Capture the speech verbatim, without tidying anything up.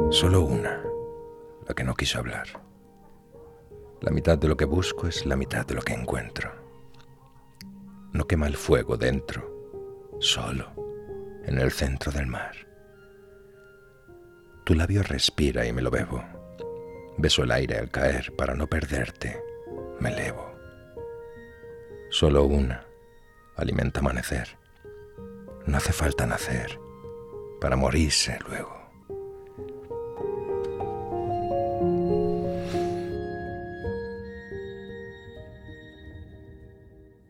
Solo una, la que no quiso hablar. La mitad de lo que busco es la mitad de lo que encuentro. No quema el fuego dentro, solo, en el centro del mar. Tu labio respira y me lo bebo. Beso el aire al caer para no perderte, me elevo. Solo una alimenta amanecer. No hace falta nacer para morirse luego.